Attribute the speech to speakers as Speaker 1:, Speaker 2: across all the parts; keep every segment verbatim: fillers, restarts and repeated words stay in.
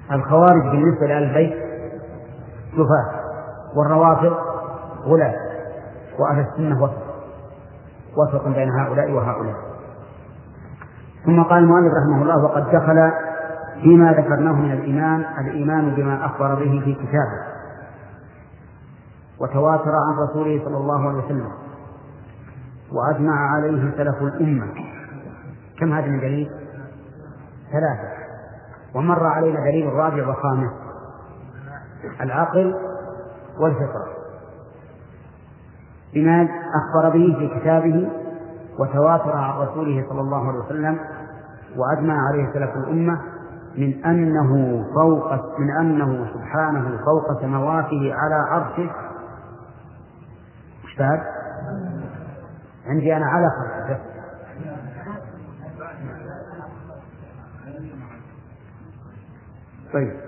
Speaker 1: الخوارج بالنسبة لآل البيت جفاة، والروافض غلاة، وأهل السنة وسط وسط بين هؤلاء وهؤلاء. ثم قال المؤلف رحمه الله: وقد دخل فيما ذكرناه من الإيمان الإيمان بما أخبر به في كتابه وتواتر عن رسوله صلى الله عليه وسلم وأجمع عليه سلف الأمة. كم هذا من دليل؟ ثلاثة. ومر علينا دليل الرابع وخامس: العقل والفطرة، بما أخبر به في كتابه وتواتر عن رسوله صلى الله عليه وسلم وأجمع عليه سلف الأمة من أنه فوق من أنه سبحانه فوق سمواته على عرشه. اشتهد عندي أنا على خلقه. طيب،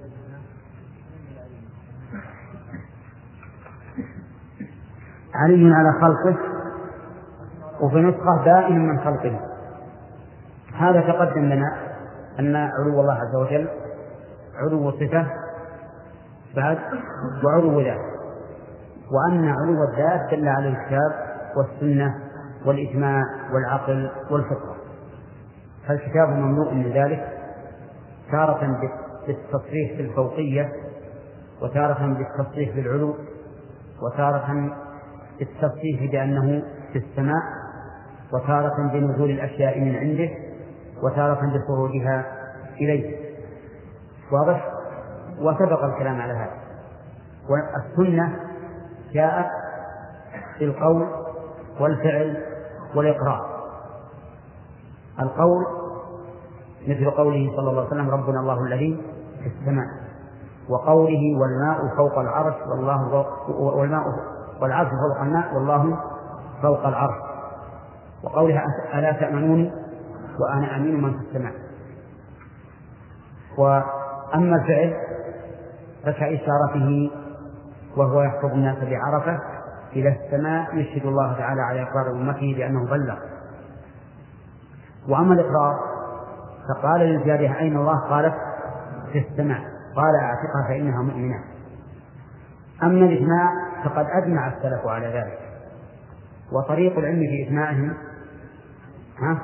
Speaker 1: علي على خلقه، وفي نسخة دائم من خلقه. هذا تقدم لنا أن علو الله عز وجل علو صفة بعد وعلو ذات، وأن علو الذات دل على الكتاب والسنة والإجماع والعقل والفطرة. فالكتاب مملوء من ذلك، تارة بالتصريح بالفوقية، وتارة بالتصريح بالعلو، وتارة بالتصريح بأنه في السماء، وتارة بنزول الأشياء من عنده، وتارة بخروجها إليه. واضح؟ وسبق الكلام على هذا. والسنة جاءت بالقول والفعل والإقرار. القول مثل قوله صلى الله عليه وسلم: ربنا الله الذي في السماء، وقوله: والماء فوق العرش والله والماء والعرش فوق الماء والله فوق العرش، وقولها: ألا تأمنوني وأنا أمين من في السماء. وأما الفعل فكإشارته وهو يحفظ الناس بعرفة إلى السماء يشهد الله تعالى على إقرار أمته بأنه بلغ. وأما الإقرار فقال للجارية: أين الله؟ قالت: في السماء. قال: أعتقها فإنها مؤمنة. أما الإجماع فقد أجمع السلف على ذلك، وطريق العلم في إجماعهم ها؟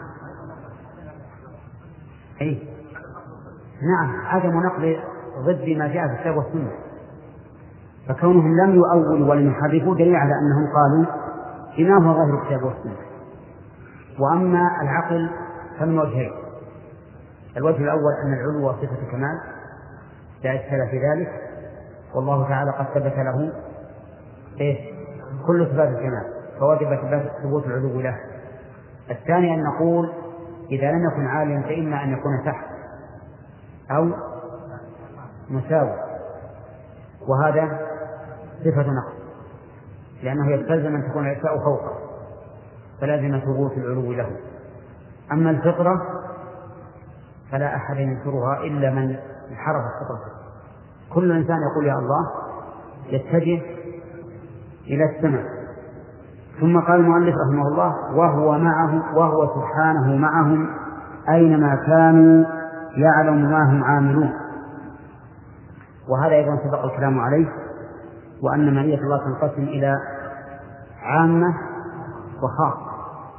Speaker 1: أي نعم، عدم نقل ضد ما جاء في الكتاب والسنة. فكونهم لم يؤولوا ولم يحرفوا دليل على أنهم قالوا بما هو ظاهر الكتاب والسنة. وأما العقل فمن وجهين: الوجه الأول أن العلو صفة كمال لا إشكال في ذلك، والله تعالى قد ثبت له إيه؟ كل صفات الكمال، فوجب ثبوت العلو له. الثاني أن نقول إذا لم يكن عاليا فإما أن يكون تحت أو مساوي، وهذا صفة نقص، لأنه يستلزم أن تكون الأشياء فوقه، فلازم ثبوت العلو له. أما الفطرة فلا أحد ينكرها إلا من انحرف فطرته. كل إنسان يقول يا الله يتجه إلى السماء. ثم قال المؤلف رحمه الله: وهو معه وهو سبحانه معهم أينما كانوا يعلم ما هم عاملون. وهذا أيضا سبق الكلام عليه، وأن معية الله تنقسم إلى عامة وخاصة،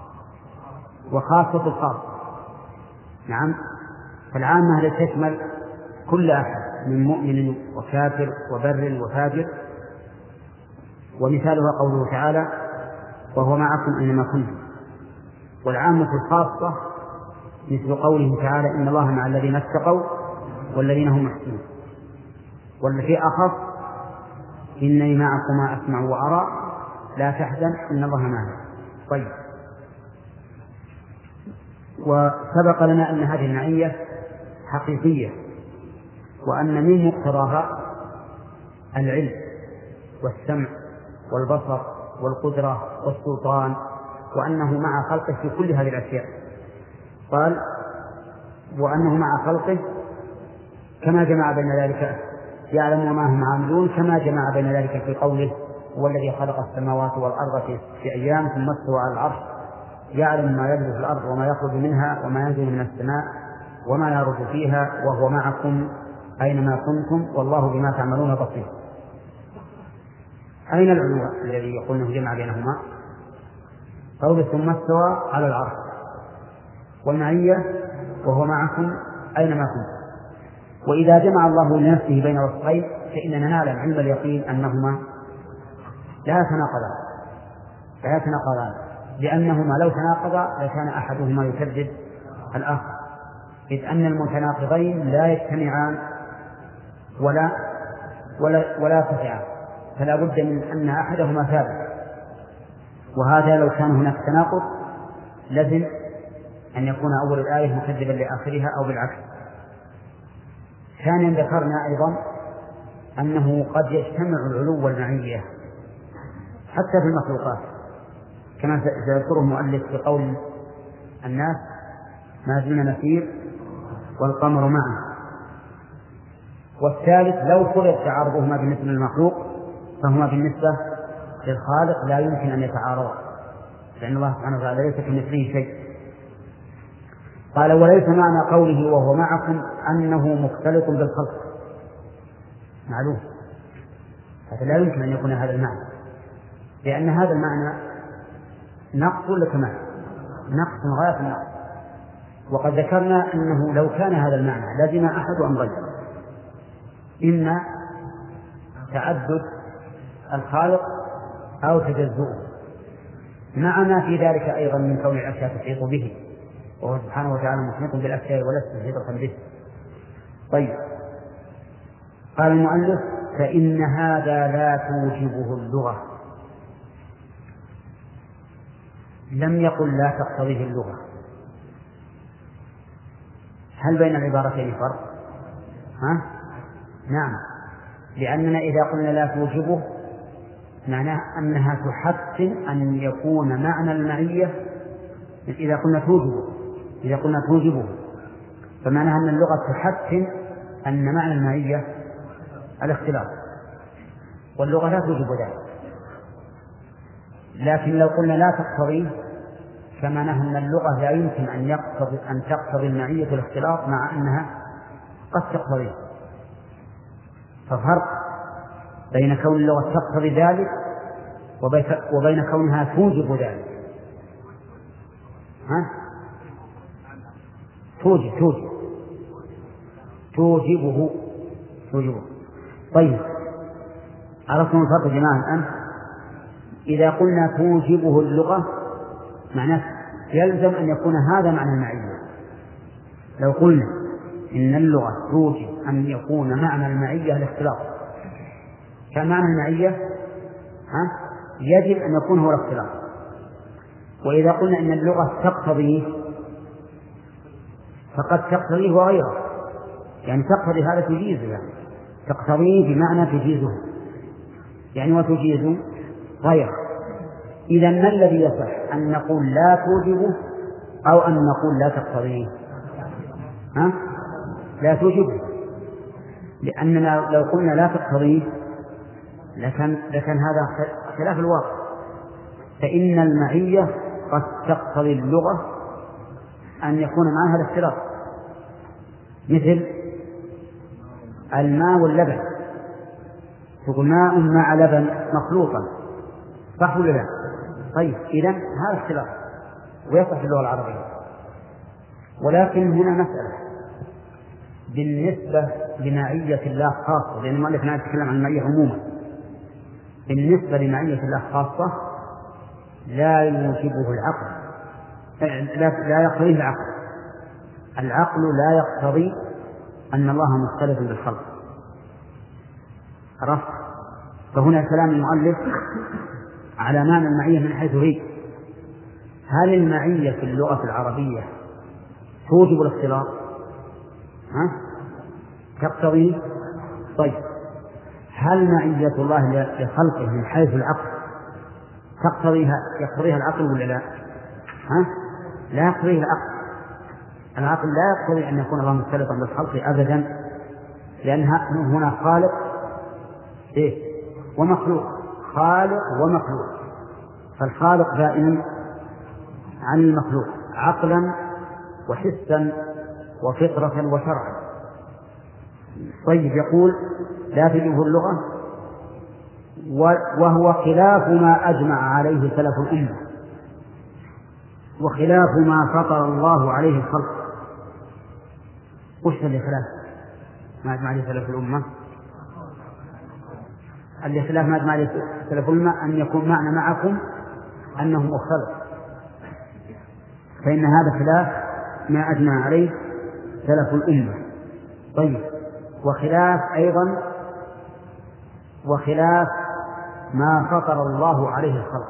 Speaker 1: وخاصة الخاصة. نعم، فالعامة التي تشمل كل أحد من مؤمن وكافر وبر وفاجر، ومثالها قوله تعالى: وهو معكم أينما كنتم. والعامة الخاصة مثل قوله تعالى: إن الله مع الذين اتقوا والذين هم محسنون. والذي أخف: إنني معكما أسمع وأرى لا تحزن إن الله معنا. طيب، وسبق لنا أن هذه المعية حقيقية، وأن من مقتضاها العلم والسمع والبصر والقدرة والسلطان، وأنه مع خلقه في كل هذه الأشياء. قال: وأنه مع خلقه كما جمع بين ذلك، يعلم ما هم عاملون، كما جمع بين ذلك في قوله: هو الذي خلق السماوات والأرض في أيام ثم استوى على العرش، يعلم ما يجري في الأرض وما يخرج منها وما ينزل من السماء وما يعرج فيها، وهو معكم أينما كنتم والله بما تعملون بصير. أين العلو الذي يقول أنه جمع بينهما؟ قول ثم استوى على العرش، والمعية وهو معكم أينما كنتم. وإذا جمع الله لنفسه بين وصفين فإننا نعلم علم اليقين أنهما لا يتناقضان لا يتناقضان لأنهما لو تناقضا لكان أحدهما يكذب الآخر، إذ أن المتناقضين لا يجتمعان ولا ولا ولا يرتفعان، فلا بد من أن أحدهما ثابت. وهذا لو كان هناك تناقض لازم أن يكون أول الآية مكذبا لآخرها أو بالعكس. ثانيا ذكرنا أيضا أنه قد يجتمع العلو والمعية حتى في المخلوقات، كما سيذكره المؤلف في قول الناس ما زلنا نسير والقمر معه. والثالث لو فرض تعارضهما بالنسبة للمخلوق فهما بالنسبة للخالق لا يمكن أن يتعارضا، لأن الله سبحانه وتعالى ليس كمثله شيء. قال وليس معنى قوله وهو معكم أنه مختلط بالخلق، معلوم هذا لا يمكن أن يكون هذا المعنى، لأن هذا المعنى نقص ولا كمال؟ نقص غاية النقص. وقد ذكرنا أنه لو كان هذا المعنى لازم أحد أمرين: إما تعدد الخالق أو تجزؤه، مع ما في ذلك أيضا من كون الأشياء تحيط به، وهو سبحانه وتعالى محيط بالأشياء ولست محيطا به. طيب، قال المؤلف فإن هذا لا توجبه اللغة. لم يقل لا تقتضيه اللغة. هل بين العبارتين فرق؟ ها؟ نعم، لأننا إذا قلنا لا توجبه معناه أنها تحتم أن يكون معنى المعية. إذا قلنا توجبه إذا قلنا توجبه فمعناها أن اللغة تحتم أن معنى المعية الاختلاف، واللغة لا توجب ذلك. لكن لو قلنا لا تقتضي فمعناها أن اللغة لا يمكن أن يقتضي أن تقتضي المعية الاختلاط مع أنها قد تقتضي. ففرق بين كون اللغة تقتضي ذلك وبين كونها توجب ذلك. ها؟ توجب توجب توجبه توجبه طيب، عرفتم الفرق يا جماعة الآن؟ إذا قلنا توجبه اللغة معناه يلزم أن يكون هذا معنى المعية. لو قلنا إن اللغة توجب أن يكون معنى المعية الاختلاط، كان معنى المعية ها يجب أن يكون هو الاختلاط. وإذا قلنا إن اللغة تقتضيه فقد تقتضيه وغيره، يعني تقتضي هذا تجيزه، يعني تقتضيه بمعنى تجيزه، يعني وتجيز غيره. إذا ما الذي يصح، أن نقول لا توجبه أو أن نقول لا تقتضيه؟ ها؟ لا توجبه، لأننا لو قلنا لا تقتضيه لكان, لكان هذا خلاف الواقع. فإن المعية قد تقتضي اللغة أن يكون معها الاختلاط، مثل الماء واللبن، تقول ماء مع لبن مخلوطا، صح ولا لا؟ طيب، إذن هذا اختلاف ويصح في اللغة العربية. ولكن هنا مسألة بالنسبة لمعية الله خاصة، لأن المؤلف لا يتكلم عن المعية عموما. بالنسبة لمعية الله خاصة لا يوجبه العقل، لا, لا يقتضيه العقل. العقل لا يقتضي أن الله مختلف بالخلق. عرفت؟ فهنا كلام المؤلف على معنى المعية من حيث هي. هل المعية في اللغة العربية توجب الاختلاط؟ ها؟ تقتضي؟ طيب، هل معية الله لخلقه من حيث العقل تقتضيها يقتضيها العقل ولا لا؟ ها؟ لا يقتضيه العقل. العقل لا يقتضي أن يكون الله مختلطا بالخلق أبدا، لأن هنا خالق إيه؟ ومخلوق، خالق ومخلوق، فالخالق دائما عن المخلوق عقلا وحسا وفطرة وشرعا. طيب يقول لا تجوز اللغة وهو خلاف ما أجمع عليه سلف الأمة وخلاف ما فطر الله عليه الخلق. وش الخلاف ما أجمع عليه سلف الأمة؟ الخلاف ما أجمع عليه سلف الأمة أن يكون معنى معكم أنهم مختلف، فإن هذا خلاف ما أجمع عليه سلف الأمة. طيب وخلاف أيضا وخلاف ما فطر الله عليه الخلق.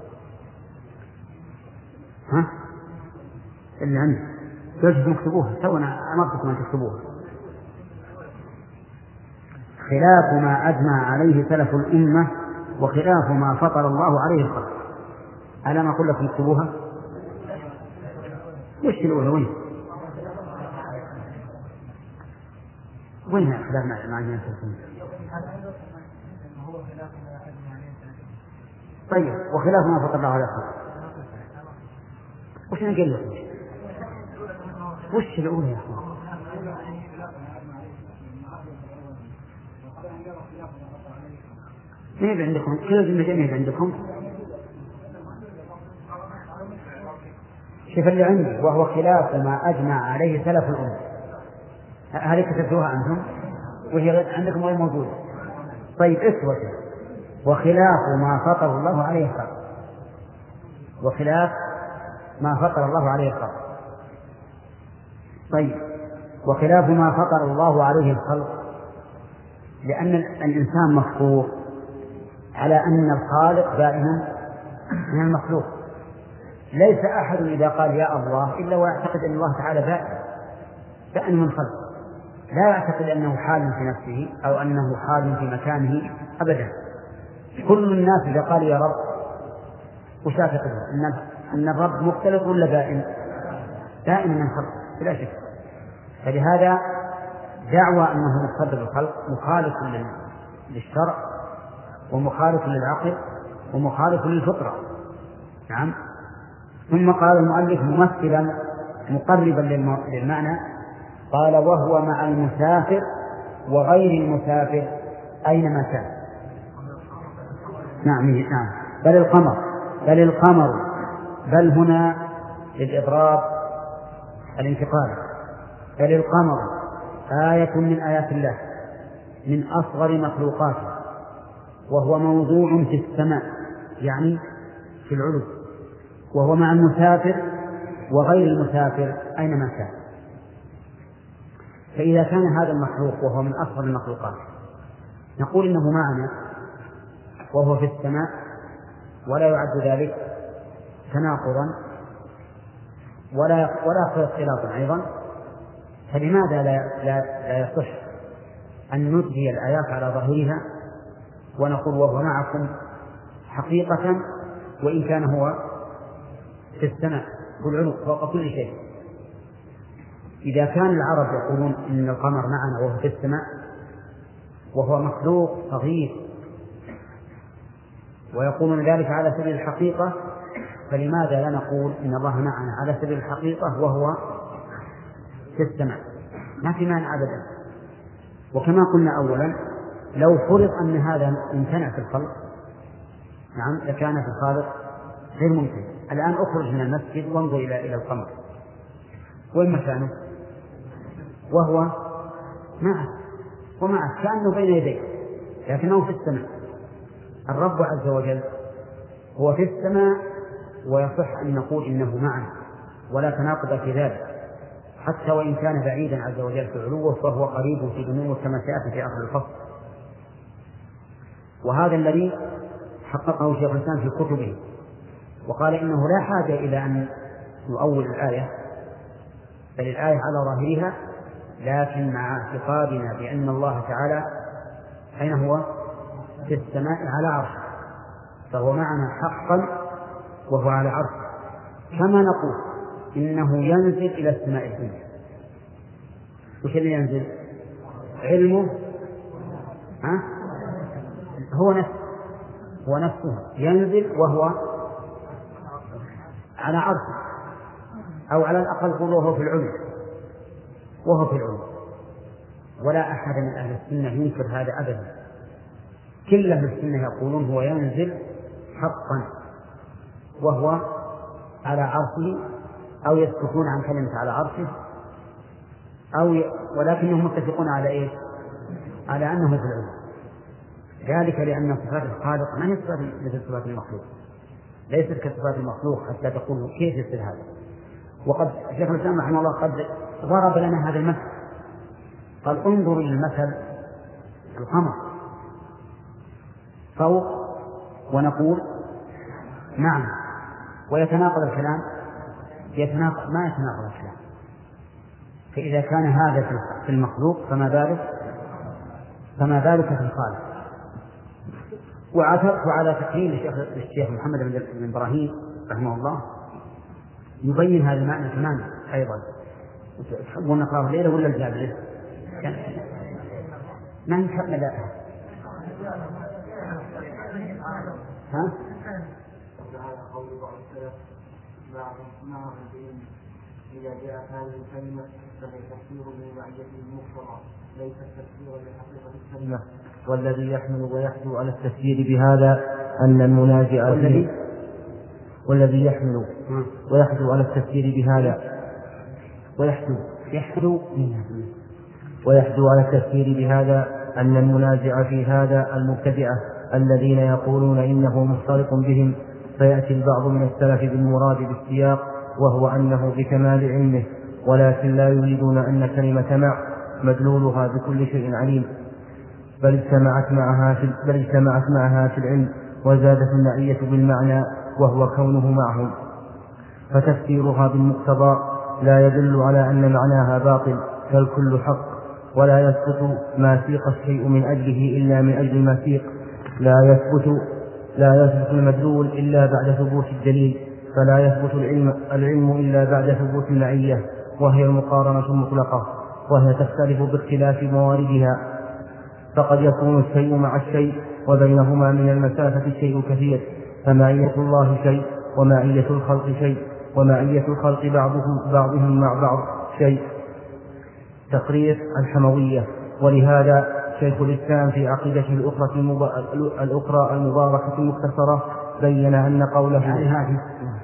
Speaker 1: ها اللي عندي كيف تكتبوها؟ تونا أمرتكم أن تكتبوها. خلاف ما أجمع عليه سلف الأمة وخلاف ما فطر الله عليه الخلق. ألم أقول لكم اكتبوها؟ وش الأولى وين؟ وين خلاف ما أجمع عليه سلف الأمة؟ طيب وخلاف ما فطر الله عليه الخلق. وش نقول لكم؟ وش الأولى يا أخوان؟ ما عندكم كل المجمع عندكم شوف اللي عندي وهو خلاف ما أجمع عليه سلف الأمة. هذه كتبتوها أنتم وهي عندكم غير موجودة. طيب اسوة وخلاف ما فطر الله عليه الخلق وخلاف ما فطر الله عليه الخلق. طيب وخلاف ما فطر الله عليه الخلق لأن الإنسان مفطور على أن الخالق دائما من المخلوق. ليس أحد إذا قال يا الله إلا ويعتقد أن الله تعالى دائم دائم من خلق، لا يعتقد أنه حال في نفسه أو أنه حال في مكانه أبدا. كل الناس إذا قال يا رب وش يعتقدون؟ أن أن الرب مختلف ولا دائم؟ دائما من خلق بلا شك. فلهذا دعوى أنه مقتضى بالخلق مخالف للشرع ومخالف للعقل ومخالف للفطرة. نعم. ثم قال المؤلف ممثلا مقربا للمعنى قال وهو مع المسافر وغير المسافر أينما كان. نعم نعم بل القمر بل القمر بل هنا للإضراب الانتقال. بل القمر آية من آيات الله من أصغر مخلوقاته وهو موضوع في السماء يعني في العلو وهو مع المسافر وغير المسافر أينما كان. فإذا كان هذا المخلوق وهو من أصغر المخلوقات نقول إنه معنا وهو في السماء ولا يعد ذلك تناقضا ولا ولا اختلاطا أيضا، فلماذا لا لا لا يصح أن ندهي الآيات على ظاهرها ونقول وهو معكم حقيقة وإن كان هو في السماء في العلو فوق كل شيء. إذا كان العرب يقولون إن القمر معنا وهو في السماء وهو مخلوق صغير ويقولون ذلك على سبيل الحقيقة، فلماذا لا نقول إن الله معنا على سبيل الحقيقة وهو في السماء؟ ما في مانع أبدا. وكما قلنا أولا لو فرض أن هذا امتنع في الخلق نعم لكان في الخالق غير ممكن. الآن أخرج من المسجد وانظر إلى إلى القمر وين مكانه وهو معه ومعه كأنه بين يديه لكنه في السماء. الرب عز وجل هو في السماء ويصح أن نقول إنه معنا ولا تناقض في ذلك حتى وإن كان بعيدا عز وجل في علوه فهو قريب في دنوه كما سيأتي في آخر الفصل. وهذا الذي حققه شيخ الإسلام في كتبه وقال إنه لا حاجة إلى أن نؤول الآية بل الآية على ظاهرها لكن مع اعتقادنا بأن الله تعالى حين هو في السماء على عرشه فهو معنا حقا وهو على عرشه. كما نقول إنه ينزل إلى السماء الدنيا. وش اللي ينزل؟ علمه ها؟ هو نفسه هو نفسه ينزل وهو على عرشه أو على الأقل قل وهو في العلو وهو في العلو. ولا أحد من أهل السنة ينكر هذا أبدا. كل أهل السنة يقولون هو ينزل حقا وهو على عرشه، أو يسكتون عن كلمة على عرشه، أو ي... ولكنهم متفقون على إيه؟ على أنه في العلم، ذلك لأن صفات الخالق ما هي صفات مثل صفات المخلوق، ليست كصفات المخلوق حتى تقول كيف يصير هذا. وقد شيخ الإسلام رحمه الله قد ضرب لنا هذا المثل، قال انظروا إلى المثل القمر فوق ونقول نعم، ويتناقض الكلام، يتناقض ما يتناقض الكلام. فإذا كان هذا في المخلوق فما بالك فما بالك في الخالق. وعثرت على تقرير الشيخ محمد بن إبراهيم رحمه الله يبين هذا المعنى تماما أيضا. تحبون نقرأه الليلة ولا الجابلة؟ ما نحب لا ها؟
Speaker 2: إذا جاءت هذه الكلمة فهي تفسير لمعية المقتضى ليس تفسيرا لحقيقة الكلمة. والذي يحمل ويحدو على التفسير بهذا أن المنازع فيه والذي يحمل ويحدو على التفسير بهذا ويحدو يحدو ويحدو على التفسير بهذا أن المنازع في هذا المبتدعة الذين يقولون إنه مختلط بهم، فيأتي البعض من السلف بالمراد بالسياق وهو أنه بكمال علمه، ولكن لا يريدون أن كلمة مع مدلولها بكل شيء عليم، بل اجتمعت معها في, بل اجتمعت معها في العلم، وزادت المعية بالمعنى وهو كونه معهم، فتفسيرها بالمقتضى لا يدل على أن معناها باطل، فالكل حق، ولا يثبت ما سيق الشيء من أجله إلا من أجل ما سيق، لا يثبت لا يثبت المدلول إلا بعد ثبوت الدليل، فلا يثبت العلم, العلم إلا بعد ثبوت المعية، وهي المقارنة المطلقة، وهي تختلف باختلاف مواردها، فقد يكون الشيء مع الشيء وبينهما من المسافة شيء كثير، فمعية الله شيء ومعية الخلق شيء، ومعية الخلق بعضهم, بعضهم مع بعض شيء. تقرير الحموية. ولهذا شيخ الإسلام في عقيدته الأخرى المباركة المختصرة بين أن قوله
Speaker 1: يعني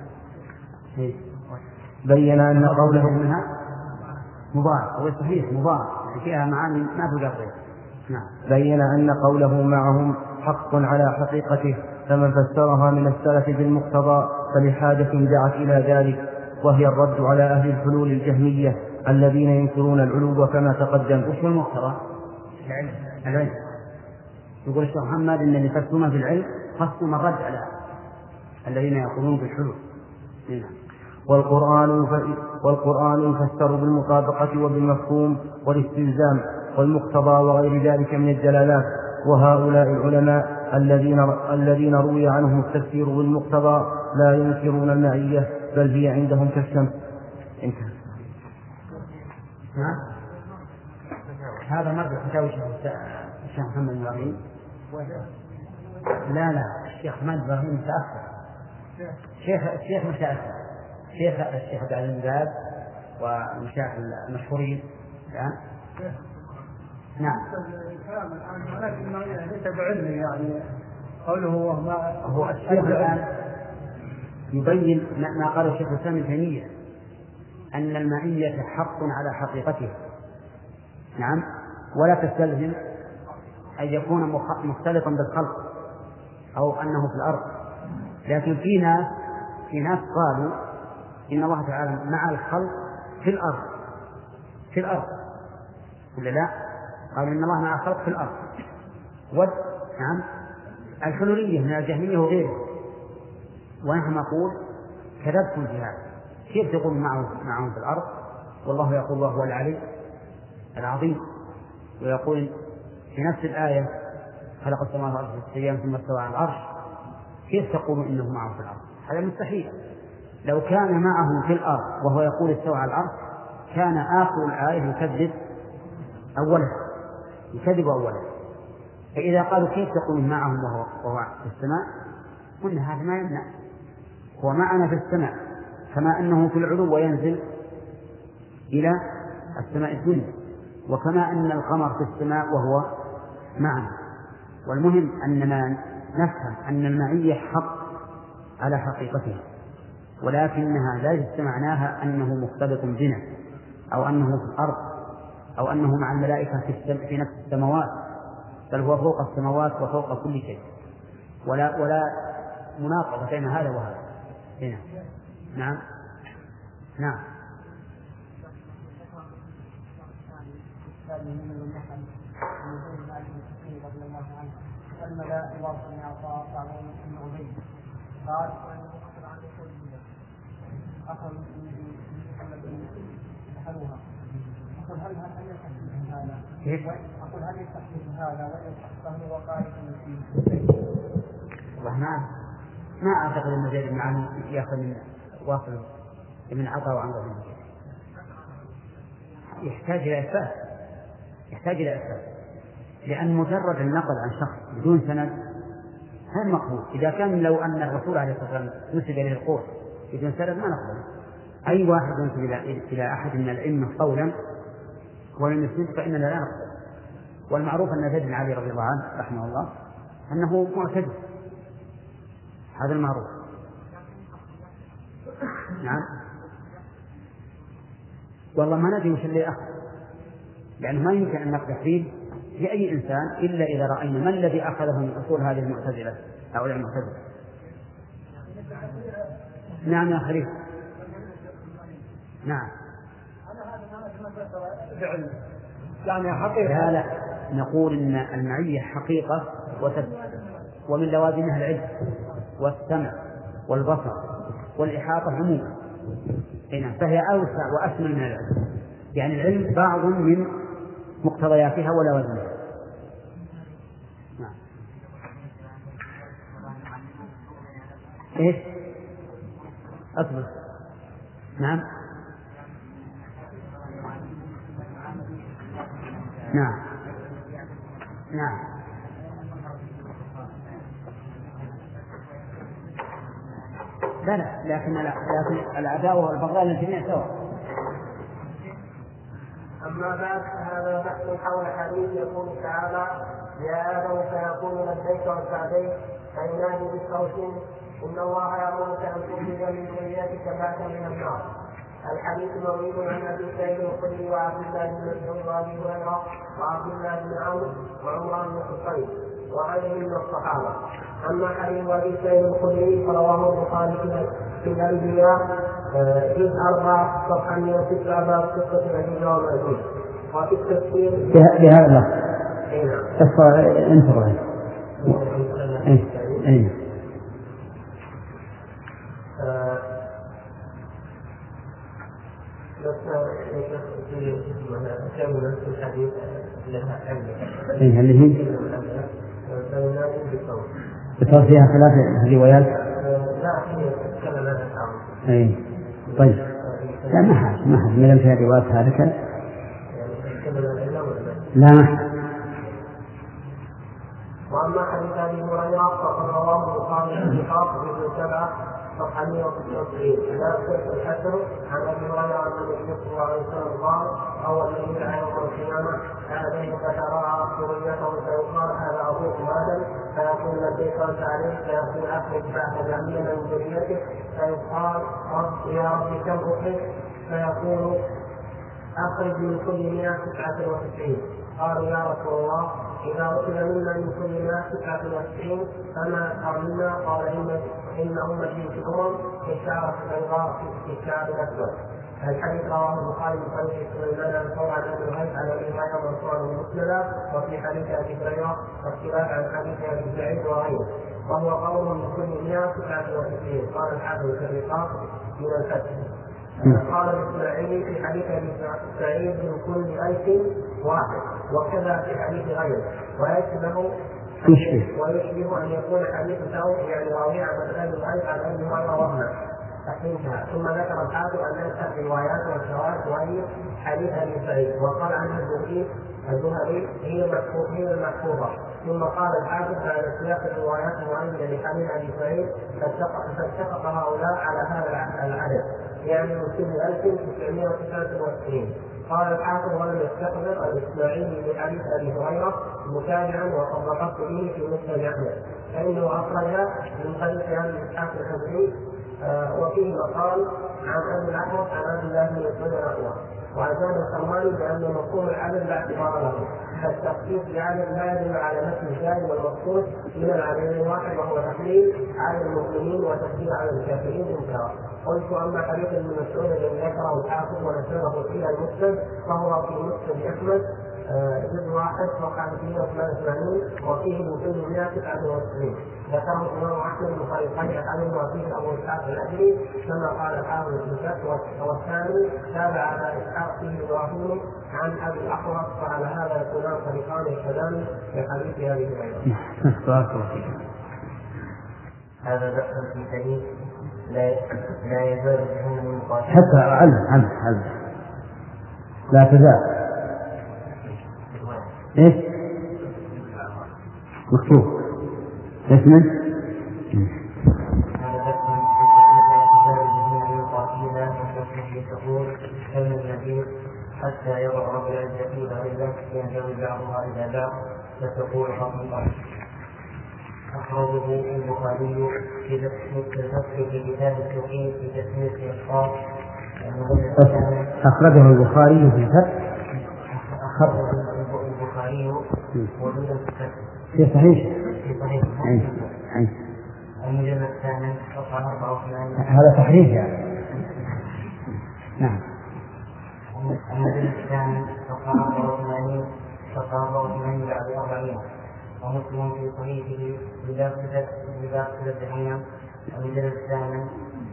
Speaker 2: بين أن قوله
Speaker 1: منها مبارك أو صحيح مبارك فيها معاني ما تقرر. نعم.
Speaker 2: بين أن قوله معهم حق على حقيقته، فمن فسرها من السلف بالمقتضى فلحاجة دعت إلى ذلك، وهي الرد على أهل الحلول الجهمية الذين ينكرون العلو كما تقدم.
Speaker 1: وش المقتضى؟ العلم. يقول الشيخ محمد إن اللي فسرنا في العلم خصم الرد على الذين يقولون بالحلول.
Speaker 2: والقرآن والقرآن يفسر بالمطابقة وبالمفهوم والاستلزام والمقتضى وغير ذلك من الدلالات، وهؤلاء العلماء الذين الذين روي عنهم التفسير بالمقتضى لا ينكرون المعية، بل هي عندهم كالشمس. انتهى.
Speaker 1: هذا مرة فتاوي الشيخ محمد بن إبراهيم. لا لا الشيخ محمد بن إبراهيم متأخر. شيخ الشيخ متأخر. شيخ الشيخ عبد العزيز بن باز والمشايخ المشهورين الآن. نعم.
Speaker 3: ولكن ليس بعلمي يعني قوله هو ما
Speaker 1: هو الشيخ الآن يبين ما قاله الشيخ الإسلام ابن تيمية أن المعية حق على حقيقته. نعم. ولا تستلزم أن يكون مختلطا بالخلق أو أنه في الأرض، لكن في ناس في ناس قالوا إن الله تعالى مع الخلق في الأرض في الأرض ولا لا؟ قالوا إن الله مع الخلق في الأرض. ود نعم الحلولية من الجهمية وغيره، ونحن نقول كذبتم في هذا. كيف تقول معه معهم في الأرض والله يقول وهو العلي العظيم، ويقول في نفس الآية خلق السماوات والأرض في ستة أيام ثم استوى على العرش. كيف تقول إنه معه في الأرض؟ هذا مستحيل. لو كان معه في الأرض وهو يقول استوى على العرش كان آخر الآية يكذب أولها يكذب أولها. فإذا قالوا كيف تقول معهم وهو, وهو في السماء قلنا هذا ما يمنع، هو معنا في السماء كما أنه في العلو وينزل إلى السماء الدنيا، وكما أن القمر في السماء وهو معنا. والمهم أننا نفهم أن المعية حق على حقيقتها، ولكنها ليست معناها أنه مختلط بنا أو أنه في الأرض أو أنه مع الملائكة في نفس السماوات، بل هو فوق السماوات وفوق كل شيء، ولا ولا مناقضة بين هذا وهذا هنا. نعم نعم
Speaker 3: قال أخذ يحلوها أقول هل هل يستحيل هذا؟ أقول هل يستحيل هذا وإن فهو قائد في
Speaker 1: والله ما ما أعتقد أن زيد بن عمرو يأخذ من واصل من عطاء وعن غيره. يحتاج إلى إثبات يحتاج إلى إثبات لأن مجرد النقل عن شخص بدون سند هذا مقبول. إذا كان لو أن الرسول عليه الصلاة والسلام نسب إليه القول بدون سند ما نقبله. أي واحد ينسب إلى أحد من الأئمة قولا ولم يسند فإننا لا نقبله. والمعروف أن زيد بن علي رضي الله عنه رحمه الله أنه معتدل، هذا المعروف. نعم والله ما ندري وش اللي أخذ، لأنه ما يمكن أن نقدح فيه لأي إنسان إلا إذا رأينا ما الذي أخذه من أصول هذه المعتزلة أو المعتزلة. نعم يا خليل. نعم
Speaker 3: يعني حقيقة.
Speaker 1: لا لا نقول إن المعية حقيقة ومن لوازمها العلم والسمع والبصر والإحاطة عموما، فهي أوسع وأشمل من العلم. يعني العلم بعض من مقتضياتها ولوازمها. نعم. إيش؟ أصبر. نعم نعم نعم لا لا لكن لكن العداوة والبغضاء للجميع سواء.
Speaker 2: أما بعد فهذا بحث حول حديث يقول تعالى يا آدم فيقول لبيك وسعديك فينادي بالصوت إن الله يأمرك أن تخرج من ذريتك بعثا من النار. الحديث مروي عن أبي سعيد الخدري وعبد الله بن مسعود وأبي هريرة وعبد الله بن عمرو وعمر بن الخطيب وغيرهم من الصحابة. أما حديث أبي سعيد الخدري فرواه البخاري في الأنبياء جزء أربعة صفحة مئة وتسعة باب قصة الهجرة والمأجوج. وفي التفسير
Speaker 1: بهذا الله انتظر اي اي اللي هي بصار فيها خلاف الروايات.
Speaker 2: لا تتكلم عن الأمر.
Speaker 1: اي طيب لا ما حاجة ما حاجة ما فيها روايات هذا لا ما حاجة.
Speaker 2: وأما حديث أبي هريرة فقد رواه البخاري في خاص جزء سبعة صفحة مئة وتسعة وتسعين لا يصح الحسن عن أبي هريرة أن النبي صلى الله عليه وسلم قال أول من يدعى يوم القيامة هذين فتراعى ذريته فيقال هذا أبوك آدم فيقول لبيك وأنت عليه فيقول أخرج بعد جميع من ذريتك فيقال رب يا رب كم أخرج فيقول أخرج من كل مئة تسعة وتسعين. قالوا يا رسول الله إذا أخذ منا من كل مئة تسعة وتسعين فما أكثر منا؟ قال إن إن أمتي في الأمم كالشعرة البيضاء في الشعر الأسود. الحديث رواه البخاري من حديث سليمان عن ثور عن أبي الغيث عن أبي هريرة مرفوعا ومسندا وفي حديث أبي هريرة واختلاف عن حديث أبي سعيد وغيره وهو قول من كل مئة تسعة وتسعين. قال الحافظ في الرقاق من الفتح. قال الإسماعيلي في حديث أبي سعيد من كل ألف واحد وكذا في حديث غيره ويشبه ويشبه أن يكون حديث ثور يعني راوي عن أبي الغيث عن أبي هريرة وهنا. ثم ذكر الحافظ أن ننسخ الروايات والشواهد وهي حديث أبي سعيد وقال عنها الذهبي الذهبي هي هي المحفوظة. ثم قال الحافظ بعد سياق الروايات المعينة لحديث أبي سعيد فاتفق هؤلاء على هذا العدد يعني من كل ألف تسعمائة وتسعة وتسعين.
Speaker 4: قال الحافظ ولم يستقبل الإسماعيلي بحديث أبي هريرة متابعا وقد ضبطت به في مسند أحمد، فإنه أخرج من طريق أبي إسحاق الحنفي وفيه مقال عن أبي الأحوص عن عبد الله بن مسعود الأقوى، وأجاب الحرماني بأن مفهوم العدل لا اعتبار له، فالتخصيص بعدد لا يدل على نفي الجانب والمقصود من العددين واحد، وهو تحليل عدد المؤمنين وتكفير عدد الكافرين بالكرام. قلت أما حديث ابن مسعود الذي ذكره الحافظ ونسبه فيه المسند فهو في مسند أحمد جزء واحد وقع فيه اثنان وثمانين وفيه وجود مئة تسعة وتسعين، ذكره الإمام أحمد البخاري صحيح عنه وفيه أبو إسحاق الأجري كما قال الحافظ ابن كثير، والثاني تابع على إسحاق فيه إبراهيم عن أبي الأحوص، وعلى هذا يكونان طريقان الكلام في حديث هذه الأيام.
Speaker 2: هذا بحث في حديث لا لا يزال جهنم مقاتل
Speaker 1: حتى علم علم علم لا تزال ايش مكتوب اسمه
Speaker 2: هذا بحث لا يزال جهنم مقاتل تقول كلمة النبي حتى يضع رب العزة في ذلك ينزوي بعضها إلى بعض فتقول حقا. أخرجه البخاري في الفتح في كتاب التوحيد في تسمية الإخلاص.
Speaker 1: أخرجه البخاري في الفتح.
Speaker 2: أخرجه البخاري وجود الفتح
Speaker 1: في صحيح.
Speaker 2: في صحيح. المجلد الثامن صفحة أربعة وثمانين.
Speaker 1: هذا تحريف يعني. نعم.
Speaker 2: المجلد الثامن صفحة أربعة وثمانين صفحة أربعة وثمانين بعد أربعين. ومسلم في صحيحه بداخل جهنم المجلد الثامن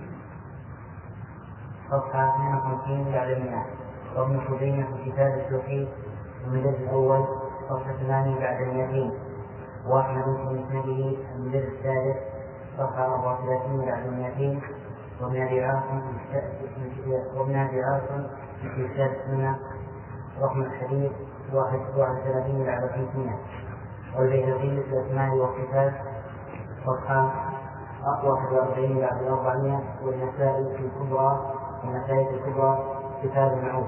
Speaker 2: صفحة اثنين وخمسين بعد المئة. وابن خزيمة في كتاب التوحيد المجلد الأول صفحة ثمانية بعد المئتين. وأحمد في مسنده المجلد الثالث صفحة أربعة وثلاثين بعد المئتين. وابن أبي عاصم وابن أبي عاصم في كتاب السنة رقم الحديث واحد وثلاثين بعد خمسمائة. والبيهقي في الأسماء والصفات صفحة واحد وأربعين بعد الأربعمائة. والنسائي في الكبرى والنسائي في الكبرى كتاب المعروف.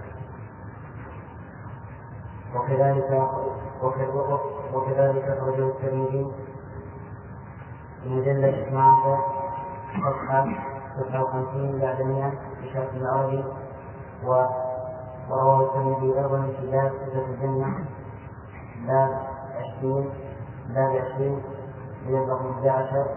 Speaker 2: وكذلك وكذلك أخرجه الترمذي المجلد اثنا عشر صفحة تسعة وخمسين بعد مئة بشرح العربي. ورواه الترمذي أيضا في باب صفة الجنة باب عشرين باب عشرين رقم أحد عشر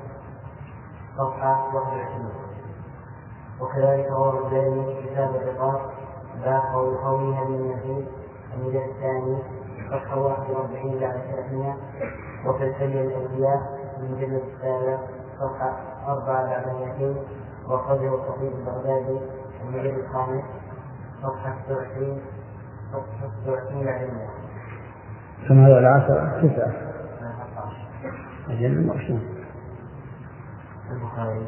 Speaker 2: صفحة واحد وعشرين. وكذلك رواه الدارمي في كتاب الرقاق باب قول قولها من يزيد المجلد الثاني صفحة واحد وأربعين بعد ثلاثمائة. وفي الحلية الأنبياء المجلد السابع صفحة أربعة بعد مئتين. وأخرجه الخطيب البغدادي المجلد الخامس صفحة ستة وعشرين صفحة ستة وعشرين بعد المئة.
Speaker 1: كم هذا العشرة تسعة أجل وعشرين.
Speaker 2: البخاري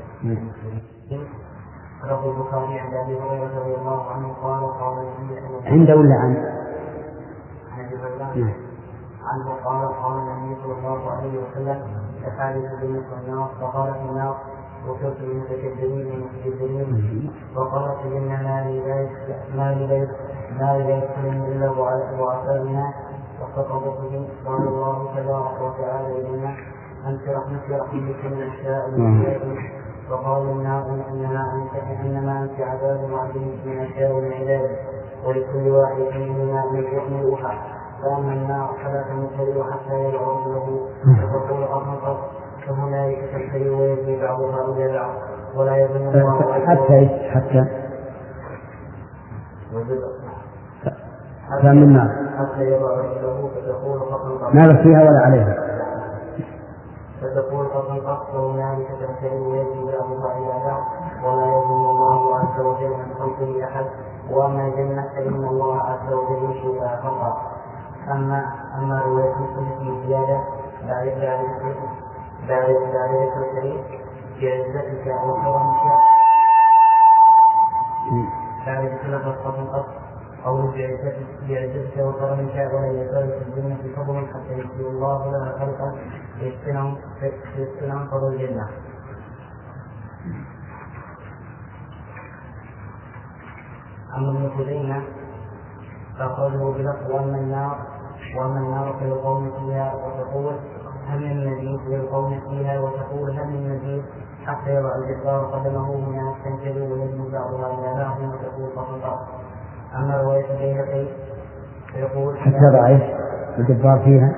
Speaker 2: رواه البخاري عند أبي هريرة رضي الله عنه قال قال النبي
Speaker 1: عنده ولا عنه؟
Speaker 2: عن أبي هريرة عنه قال قال النبي صلى الله عليه وسلم تحالف الجنة والنار فقال في النار وكنت المتكبرين المتكبرين وقالت الجنة ما لي لا يدخلني إلا ضعفاء الناس. وخطبت به قال الله تبارك وتعالى إلينا أنت رحمتي رحمتك من أشياء من وقال النار إنما أنت إنما أنت عذاب معدن من أشياء من عبادك ولكل واحد منهما من يحمل أوحى. فأما النار فلا تمتلئ حتى يدعو له وتقول أطلقت فهنالك تمتلئ ويزني بعضها إلى بعض ولا يظن الله
Speaker 1: حتى حتى حتى من النار
Speaker 2: حتى يضع رجله فتقول فطنقت
Speaker 1: ما فيها ولا عليها
Speaker 2: فتقول فطنقت فهنالك تمتلئ ويزني بعضها إلى بعض ولا يظن الله عز وجل من خلقه أحد. وأما الجنة فإن الله عز وجل شيئا فقط. أما أما رواية مسلم في زيادة بعد بعد بعد بعد ذكر الشريف بعزتك وكرمك بعد ذكر الصدقة أو بعزتك وكرمك ولا يزال في الجنة فضل حتى يكفي الله لها خلقا يسكنهم فضل الجنة. أما ابن خزيمة فأخرجه بلفظ وأما النار وأما النار فيقوم فيها وتقول هل من مزيد ويقوم فيها وتقول هل من مزيد حتى يضع الجبار قدمه من تنتهي ويجمع بعضها إلى بعض وتقول فقط. أما رواية البيهقي فيقول
Speaker 1: حتى يضع الجبار فيها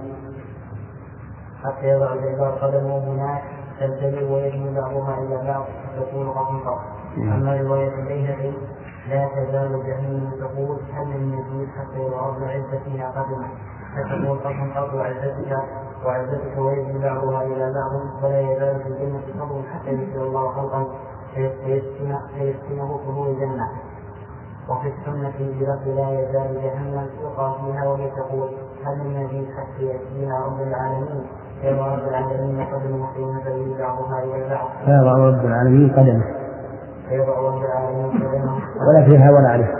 Speaker 2: حتى يضع الجبار قدمه هناك تنتهي ويجمع بعضها إلى بعض وتقول فقط. أما رواية البيهقي لا تزال جهنم تقول هل من مزيد حتى يضع عزتها قدمه فتقول فقط وعزتها وعزتك ويجمع بعضها إلى بعض ولا يزال في الجنة فضل حتى يسر الله خلقا فيسكنه فهو الجنة. وفي السنة بلفظ لا يزال جهنم يقع فيها وهي تقول هل من مزيد حتى يأتيها رب العالمين فيضع رب العالمين قدمه حين تزيد بعضها إلى بعض
Speaker 1: فيضع رب العالمين قدمه
Speaker 2: فيضع رب العالمين قدمه
Speaker 1: ولا فيها ولا عليها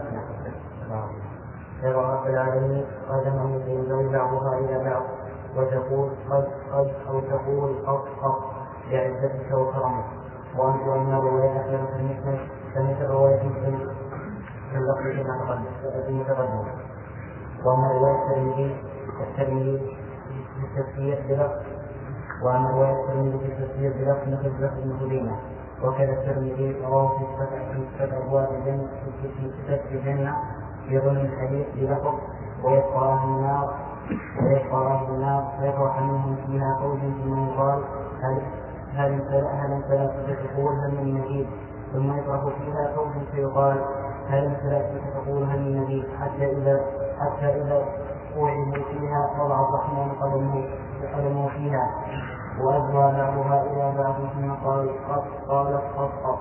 Speaker 2: فيضع رب العالمين قدمه حين تزيد بعضها إلى بعض وتقول قد قد أو تقول قد قد بعزتك وكرمك. وأنت وأن رواية أخيرة المسلم كمثل رواية مسلم في اللفظ الذي تقدم. وأما رواية الترمذي الترمذي في التفسير بلفظ وأما رواية الترمذي في التفسير بلفظ مثل لفظ ابن خزيمة. وكذا الترمذي رواه في فتح أبواب الجنة في فتح الجنة في ضمن الحديث بلفظ ويبقى أهل النار ويبقى أهل النار فيفرح منهم فيها قول ثم يقال هل هل امتلأت فتقول هل من مزيد ثم يطرح فيها قول فيقال هل امتلأت فتقول هل من مزيد حتى إذا حتى إذا أوعدوا فيها وضع الرحمن قدمه فيها وأزوى بعضها إلى بعض ثم قال قط قالت قط قط.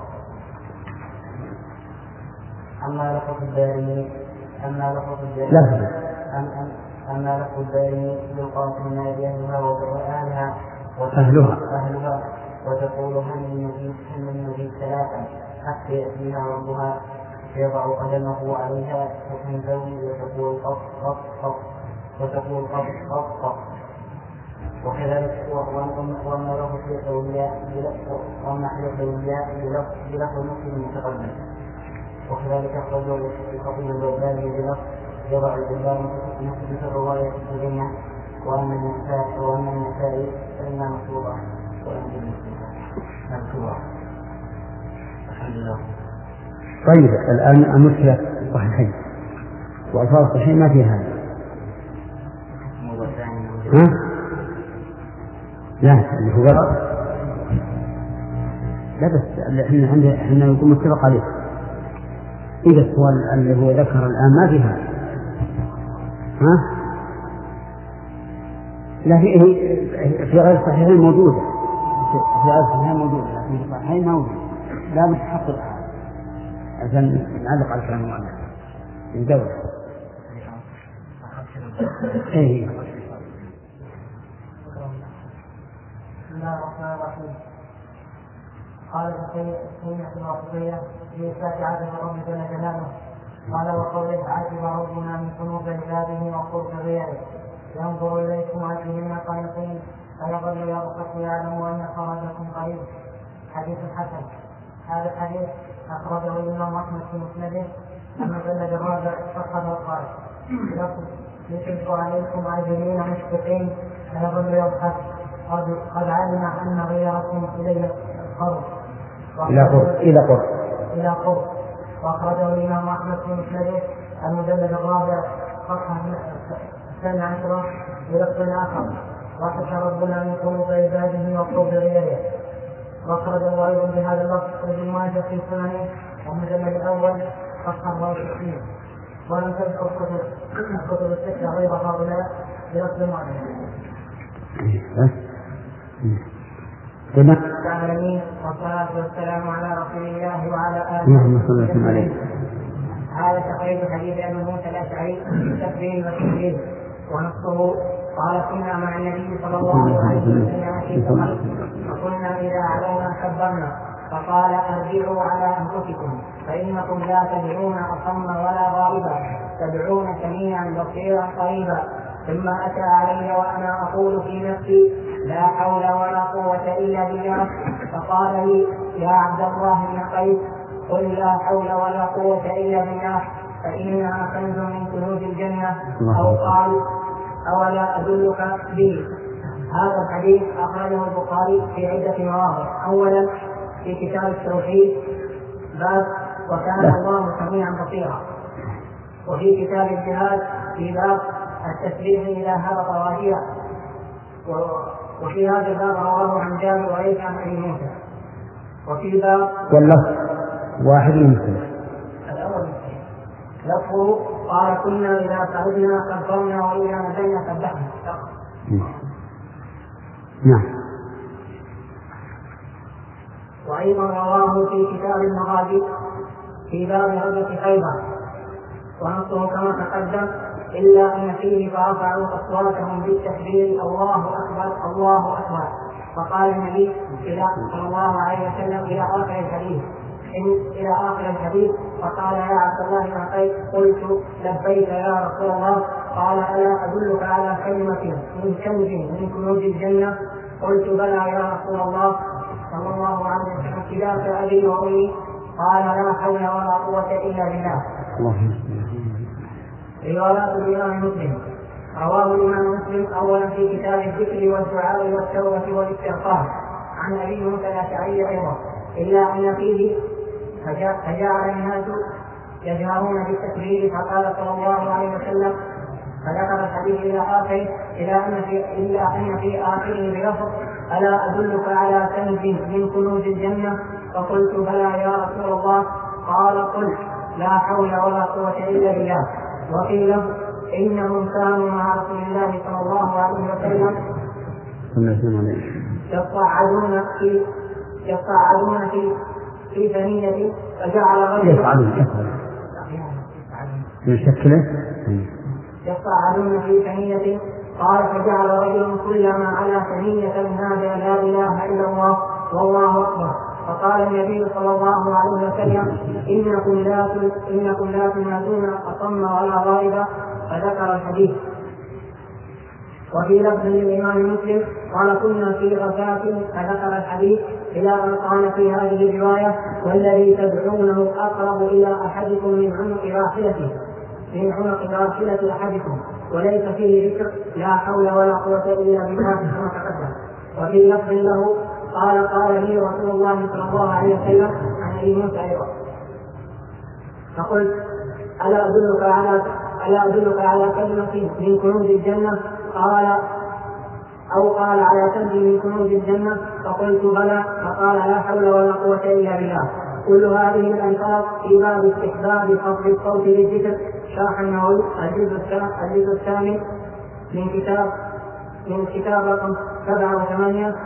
Speaker 2: أما لفظ الدارمي أما لفظ الدارمي أما لفظ الدارمي يقاتل النار أهلها وأهلها
Speaker 1: أهلها
Speaker 2: أهلها وتقول هل من مزيد هل من مزيد ثلاثا حتى يأتيها ربها يضع قدمه عليها وتنزوي وتقول قط قط قط وتقول قط قط قط. وكذلك وأن له حلف الأولياء وأن حلف الأولياء بلفظ مسلم متقدم. وكذلك أخرجه الخطيب البغدادي بلفظ يضع الجبار مثل الرواية السجنة وأن النساء وأن النساء فإنها مكتوبة وأن مكتوبة. الحمد لله.
Speaker 1: طيب الآن المشكلة الصحيحين وألفاظ الصحيحين ما فيها هذا. ها؟ لا اللي هو لا بس احنا عندنا احنا نقول متفق عليه. إذا السؤال اللي هو ذكر الآن ما فيها. ها؟ لا في في غير الصحيحين موجودة في غير الصحيحين موجودة لكن في الصحيحين موجودة لا بتحقق عشان نعلق على الكلام المؤلف ندور. إيه.
Speaker 3: بسم الله الرحمن الرحيم. قال الحكيمة الوصفية في إثبات عدم رب جل جلاله قال وقوله عاتب ربنا من ذنوب عباده وقرب غيره ينظر إليكم عاتبين قانطين فيظل يرقص ويعلم أن خرجكم قريب. حديث حسن. هذا الحديث أخرجه الإمام أحمد في مسنده المجلد الرابع فقد وقال يشرك عليكم عاجلين مشفقين فيظل يضحك قد قد علم أن غيركم إليه قرب
Speaker 1: إلى قرب إلى قرب
Speaker 3: إلى قرب. وأخرجه الإمام أحمد في مسنده المجلد الرابع صفحة الثانية عشرة بلفظ آخر وحش ربنا من قلوب عباده وقلوب غيره. وأخرجه أيضا بهذا اللفظ ابن ماجه في سننه المجلد الأول صفحة أربعة وستين. ولم تذكر كتب الكتب الستة غير هؤلاء بلفظ معين. العالمين والصلاة والسلام على رسول الله وعلى آله وصحبه أجمعين. هذا تقريب حديث أبي موسى الأشعري بالتكبير والتكبير ونصه قال كنا مع النبي صلى الله عليه وسلم في سفر فكنا إذا علونا كبرنا فقال ارجعوا على أنفسكم فإنكم لا تدعون أصم ولا غائبا تدعون سميعا بصيرا قريبا. ثم أتى علي وأنا أقول في نفسي لا حول ولا قوة إلا بالله فقال لي يا عبد الله بن قيس قل لا حول ولا قوة إلا بالله فإنها كنز من كنوز الجنة، أو قال أولا أدلك به. هذا الحديث أخرجه البخاري في عدة مواضع. أولا في كتاب التوحيد باب وكان الله سميعا بصيرا، وفي كتاب الجهاد في باب التسبيح إذا هبط واجبا، وفي هذا الباب رواه عن جابر وليس عن أبي موسى. وفي باب
Speaker 1: واللفظ واحد مسلم.
Speaker 3: الأول لفظه قال كنا إذا سعدنا كبرنا وإذا نزلنا سبحنا.
Speaker 1: نعم.
Speaker 3: وأيضا رواه في كتاب المغازي في باب غزوة خيبر، ونصه كما تقدم، إلا أن فيه فرفعوا أصواتهم بالتكبير الله أكبر الله أكبر. فقال النبي صلى الله عليه وسلم إلى آخر الحديث إلى آخر الحديث فقال يا عبد الله بن قيس قلت لبيك يا رسول الله، قال ألا أدلك على كلمة من كنز من كنوز الجنة؟ قلت بلى يا رسول الله صلى الله عليه وسلم فداك أبي وأمي، قال لا حول ولا قوة إلا بالله. روايات الإمام مسلم. رواه الإمام مسلم أولا في كتاب الذكر والدعاء والتوبة والاستغفار عن أبي موسى الأشعري أيضا، إلا أن فيه فجعل الناس يجهرون بالتكبير فقال صلى الله عليه وسلم، فذكر الحديث إلى آخره إلا أن في إلا أن في آخره بلفظ ألا أدلك على كنز من كنوز الجنة؟ فقلت بلى يا رسول الله، قال قل لا حول ولا قوة إلا بالله. وفي لفظ إنهم كانوا مع رسول الله صلى الله عليه وسلم يصعدون في يصعدون في في ثنية فجعل رجل يصعدون في ثنية قال فجعل رجل كلما على ثنية نادى لا إله إلا الله والله أكبر. فقال النبي صلى الله عليه وسلم إنكم لا إنكم لا تنادون أصم ولا غائبا، فذكر الحديث. وفي لفظ للإمام مسلم قال كنا في غزاة، فذكر الحديث إلى أن قال في هذه الرواية والذي تدعونه أقرب إلى أحدكم من عنق راحلته من عنق راحلة أحدكم، وليس فيه ذكر لا حول ولا قوة إلا بالله كما تقدم. وفي لفظ له قال قال لي رسول الله صلى الله عليه وسلم عن أبي موسى أيضا، فقلت ألا أدلك على ألا أدلك على كلمة من كنوز الجنة؟ قال أو قال على كنز من كنوز الجنة؟ فقلت بلى. فقال لا حول ولا قوة إلا بالله. كل هذه الألفاظ في باب استحباب خفض الصوت للذكر. شرح النووي الجزء الثامن من كتاب من كتاب رقم سبعة وثمانية.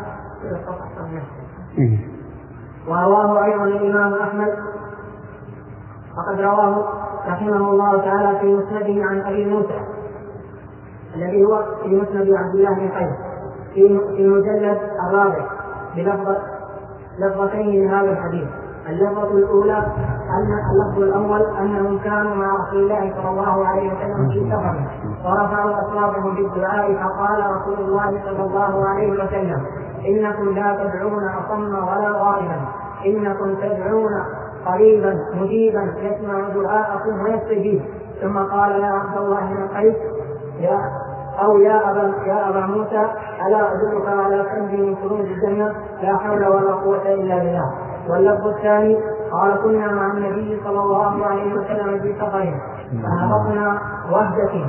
Speaker 3: ورواه أيضا الإمام أحمد، وقد رواه رحمه الله تعالى في مسنده عن أبي موسى الذي هو في مسند عبد الله بن قيس في المجلد الرابع بلفظ لفظتين من هذا الحديث. اللفظة الأولى أن اللفظ الأول أنهم كانوا مع رسول الله صلى الله عليه وسلم في سفر ورفعوا أصواتهم بالدعاء، فقال رسول الله صلى الله عليه وسلم إنكم لا تدعون أصم ولا غائبا، إنكم تدعون قريبا مجيبا يسمع دعاءكم ويستجيب. ثم قال يا عبد الله بن قيس يا أو يا أبا يا أبا موسى ألا أدلك على كنز من كنوز الجنة؟ لا حول ولا قوة إلا بالله. واللفظ الثاني قال كنا مع النبي صلى الله عليه وسلم في سفر فهبطنا وحدة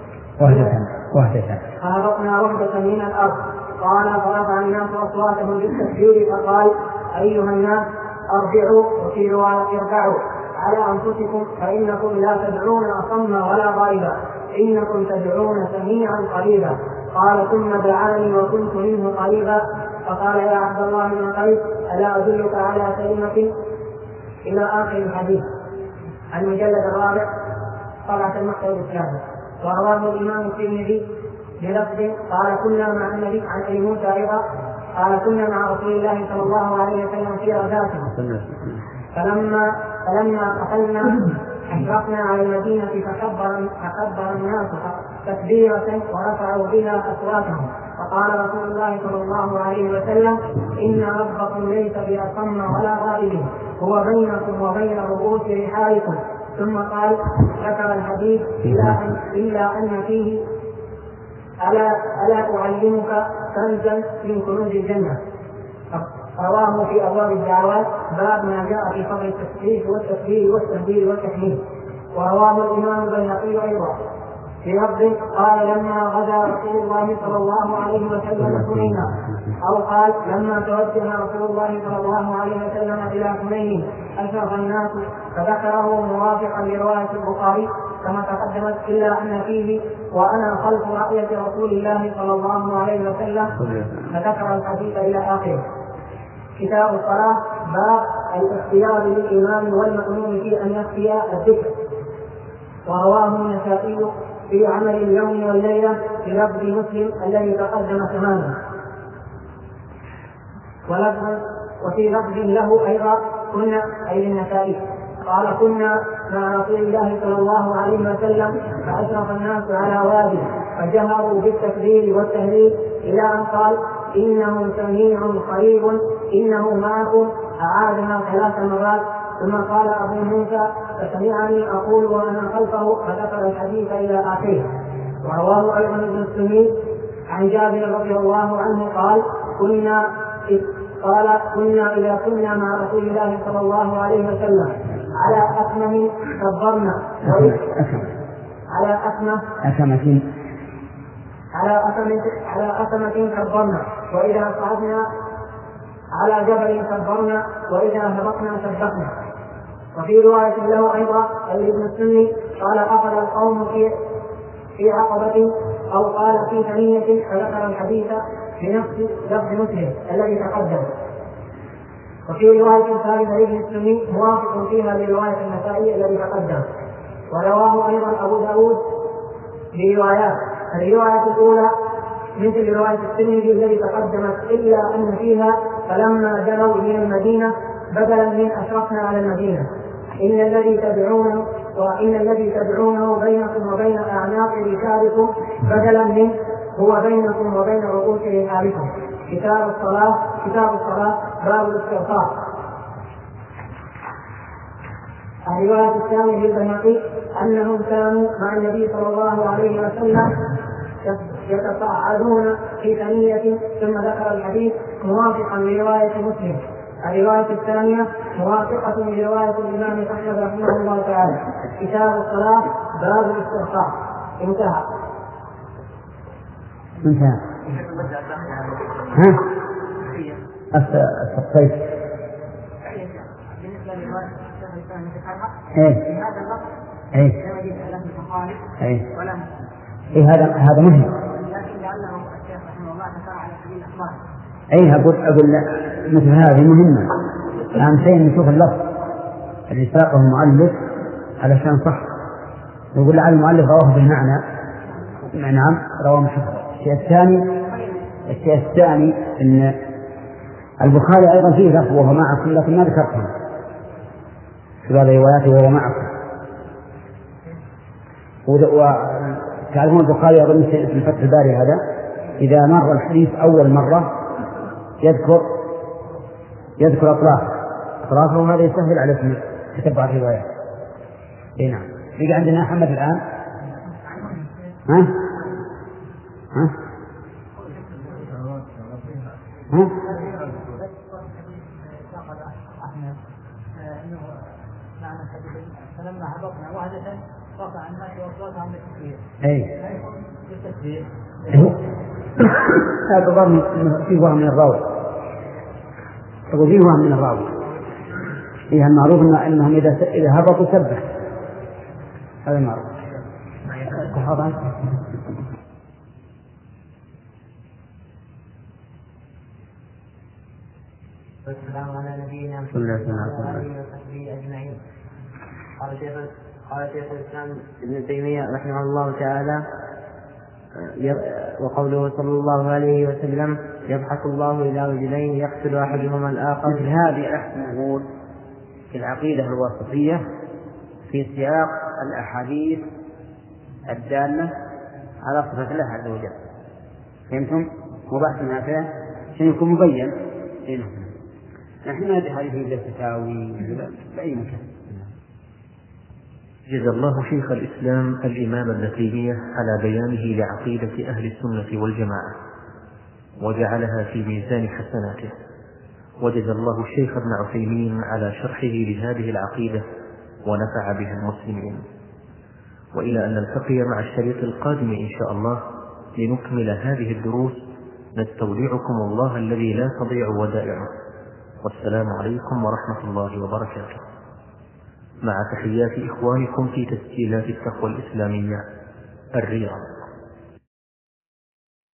Speaker 1: وحدة
Speaker 3: فهبطنا وحدة من الأرض. قال فرفع الناس أصواتهم بالتكبير فقال أيها الناس أرجعوا، وفي رواية ارجعوا على أنفسكم فإنكم لا تدعون أصم ولا غائبا، إنكم تدعون سميعا قريبا. قال ثم دعاني وكنت منه قريبا، فقال يا عبد الله بن قيس ألا أدلك على كلمة إلى آخر الحديث. المجلد الرابع طبعة المكتب الإسلامي. ورواه الإمام الترمذي بلفظ قال كنا مع النبي عن أبي موسى أيضا قال كنا مع رسول الله صلى الله عليه وسلم في غزاة فلما فلما قتلنا أشرفنا على المدينة فكبر فكبر الناس تكبيرة ورفعوا بها أصواتهم، فقال رسول الله صلى الله عليه وسلم إن ربكم ليس بأصم ولا غائب، هو بينكم وبين رؤوس رحالكم، ثم قال ذكر الحديث إلا أن, إلا أن فيه ألا, ألا أعلمك كنزا من كنوز الجنة. رواه في أبواب الدعوات باب ما جاء في فضل التسبيح والتكبير والتهليل والتحميد. ورواه الإمام البيهقي أيضا في لفظ قال لما غدا رسول الله صلى الله عليه وسلم حنينا، أو قال لما توجه رسول الله صلى الله عليه وسلم إلى حنين أشرف الناس، فذكره موافقا لرواية البخاري كما تقدمت إلا أن فيه وأنا خلف رأية رسول الله صلى الله عليه وسلم، فذكر الحديث إلى آخره. كتاب الصلاة باب الاختيار للإمام والمأموم في أن يخفي الذكر. ورواه النسائي في عمل اليوم والليلة في لفظ مسلم الذي تقدم تماما، ولفظ وفي لفظ له أيضا كنا أي للنسائي قال كنا مع رسول الله صلى الله عليه وسلم فأشرف الناس على وادي فجهروا بالتكبير والتهليل إلى أن قال إنه سميع قريب إنه معكم، أعادها ثلاث مرات. ثم قال أبو موسى فسمعني أقول وأنا خلفه، فذكر الحديث إلى آخره. ورواه أيضا ابن السني عن جابر رضي الله عنه قال كنا قال كنا إذا كنا مع رسول الله صلى الله عليه وسلم على أكمه كبرنا على أكمه
Speaker 1: أكمة
Speaker 3: على أكمة على أكمة كبرنا، وإذا صعدنا على جبل كبرنا، وإذا هبطنا سبحنا. وفي رواية له أيضا ابن السني قال أخذ القوم في في عقبة أو قال في ثنية، فذكر الحديث بنفس لفظ مسلم الذي تقدم. وفي رواية ثالثة لابن السني موافق فيها لرواية النسائي الذي تقدم. ورواه أيضا أبو داود بروايات، الرواية الأولى مثل رواية الترمذي الذي تقدمت إلا أن فيها فلما جنوا من المدينة بدلا من أشرفنا على المدينة إن الذي تدعونه وإن الذي تدعونه بينكم وبين أعناق رجالكم بدلا من هو بينكم وبين رؤوس رجالكم. كتاب الصلاة كتاب الصلاة باب الاستغفار. الرواية الثانية للبيهقي أنهم كانوا مع النبي صلى الله عليه وسلم يتصاعدون في ثنية، ثم ذكر الحديث موافقا لرواية مسلم. الرواية الثانية موافقة لرواية الإمام أحمد رحمه الله تعالى. كتاب الصلاة باب الاستغفار. انتهى.
Speaker 1: انتهى. ها؟ الصيف.
Speaker 3: بالنسبة لرواية الثانية ذكرها.
Speaker 1: إيه.
Speaker 3: هذا اللفظ.
Speaker 1: إيه.
Speaker 3: لم يخالف.
Speaker 1: إيه.
Speaker 3: ولم.
Speaker 1: إيه هذا هذا مهم.
Speaker 3: لكن لعله الشيخ رحمه الله ذكر على سبيل الإخبار.
Speaker 1: أي أقول أقول مثل هذه مهمة. أهم شيء نشوف اللفظ اللي ساقه المؤلف علشان صح، يقول لعل المؤلف رواه بالمعنى. نعم رواه محفوظ. الشيء الثاني الشيء الثاني إن البخاري أيضا فيه لفظ وهو معكم، لكن ما ذكرته في بعض رواياته وهو معكم. وتعلمون البخاري أظن في فتح الباري هذا إذا مر الحديث أول مرة يذكر يذكر أطراف أطرافه، وهذا يسهل عليكم تتبع الروايات. إيه نعم. يجي عندنا محمد الآن. ها؟ ها؟ ها؟
Speaker 3: فلما هبطنا وحدة رفع الناس وأصواتهم عن التكبير.
Speaker 1: أي.
Speaker 3: بالتكبير.
Speaker 1: هذا ظن فيه وهم من الراوي. يقول فيه وهم من الراوي. فيها المعروف أنهم إذا إذا هبطوا سبح. هذا المعروف. صحابة.
Speaker 2: والسلام على نبينا
Speaker 1: صلى الله عليه وسلم
Speaker 2: وعلى آله وصحبه أجمعين. قال شيخ قال شيخ الإسلام ابن تيمية رحمه الله تعالى وقوله صلى الله عليه وسلم يبحث الله إلى رجلين يقتل أحدهما الآخر.
Speaker 1: مثل هذه نحن نقول في العقيدة الواسطية في سياق الأحاديث الدالة على صفة الله عز وجل. فهمتم؟ وبحثنا فيه شيء يكون مبين. نحن ندري هذه الفتاوي بأي مكان.
Speaker 2: جزا الله شيخ الإسلام الإمام ابن تيمية على بيانه لعقيدة أهل السنة والجماعة وجعلها في ميزان حسناته، وجزا الله الشيخ ابن عثيمين على شرحه لهذه العقيدة ونفع بها المسلمين. وإلى أن نلتقي مع الشريط القادم إن شاء الله لنكمل هذه الدروس، نستودعكم الله الذي لا تضيع ودائعه، والسلام عليكم ورحمة الله وبركاته، مع تحيات إخوانكم في تسجيلات التقوى الإسلامية الرياض.